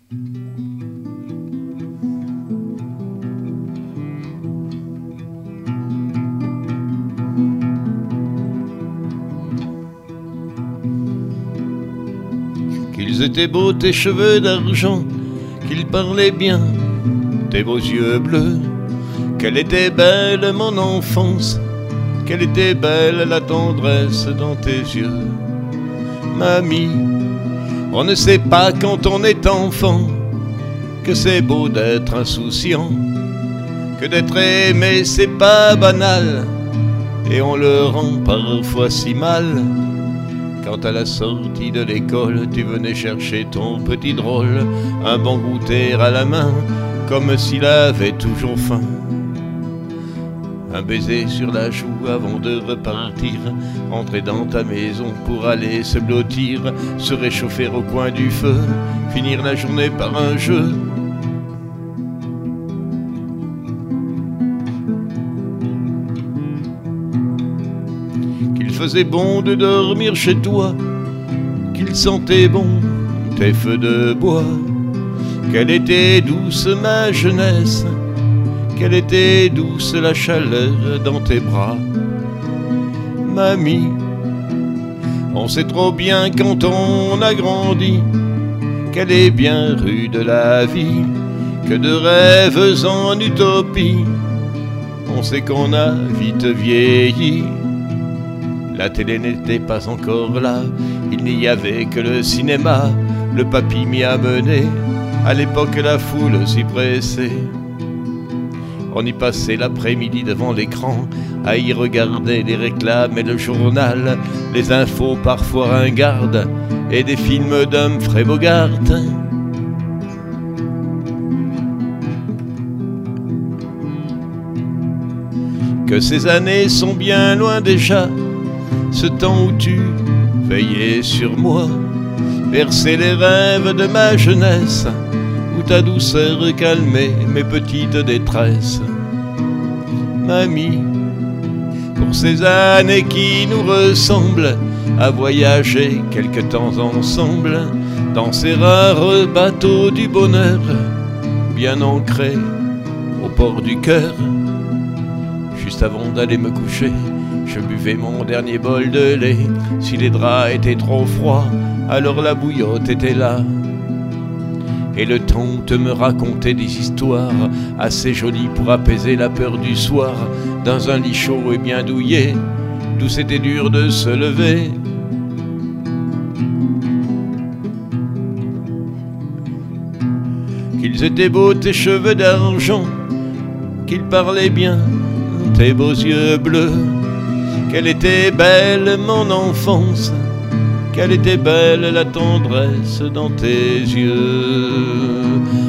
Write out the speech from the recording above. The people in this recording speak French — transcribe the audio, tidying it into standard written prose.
Qu'ils étaient beaux tes cheveux d'argent, qu'ils parlaient bien tes beaux yeux bleus. Qu'elle était belle mon enfance, qu'elle était belle la tendresse dans tes yeux. Mamie, on ne sait pas quand on est enfant que c'est beau d'être insouciant, que d'être aimé c'est pas banal, et on le rend parfois si mal. Quand à la sortie de l'école tu venais chercher ton petit drôle, un bon goûter à la main, comme s'il avait toujours faim. Un baiser sur la joue avant de repartir, entrer dans ta maison pour aller se blottir, se réchauffer au coin du feu, finir la journée par un jeu. Qu'il faisait bon de dormir chez toi, qu'il sentait bon tes feux de bois, qu'elle était douce ma jeunesse, qu'elle était douce la chaleur dans tes bras. Mamie, on sait trop bien quand on a grandi qu'elle est bien rude la vie, que de rêves en utopie, on sait qu'on a vite vieilli. La télé n'était pas encore là, il n'y avait que le cinéma, le papy m'y a mené, à l'époque la foule s'y pressait. On y passait l'après-midi devant l'écran, à y regarder les réclames et le journal, les infos parfois ringardes, et des films d'Humphrey Bogart. Que ces années sont bien loin déjà, ce temps où tu veillais sur moi, bercer les rêves de ma jeunesse, où ta douceur calmait mes petites détresses. Mamie, pour ces années qui nous ressemblent, à voyager quelque temps ensemble, dans ces rares bateaux du bonheur, bien ancrés au port du cœur. Juste avant d'aller me coucher, je buvais mon dernier bol de lait. Si les draps étaient trop froids, alors la bouillotte était là. Et le tonte me racontait des histoires assez jolies pour apaiser la peur du soir, dans un lit chaud et bien douillet, d'où c'était dur de se lever. Qu'ils étaient beaux tes cheveux d'argent, qu'ils parlaient bien tes beaux yeux bleus, qu'elle était belle mon enfance, qu'elle était belle la tendresse dans tes yeux.